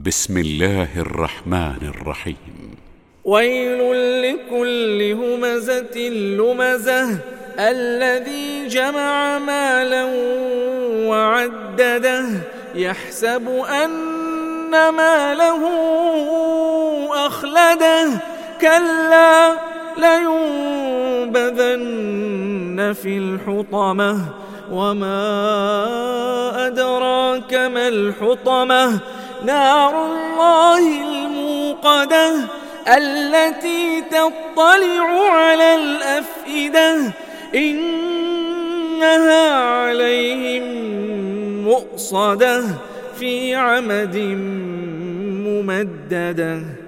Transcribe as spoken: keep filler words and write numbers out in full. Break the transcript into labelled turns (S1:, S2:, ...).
S1: بسم الله الرحمن الرحيم.
S2: ويل لكل همزة لمزة الذي جمع مالا وعدده يحسب أن ماله أخلده كلا لينبذن في الحطمة وما أدراك ما الحطمة نار الله الموقدة التي تطلع على الأفئدة إنها عليهم مؤصدة في عمد ممددة.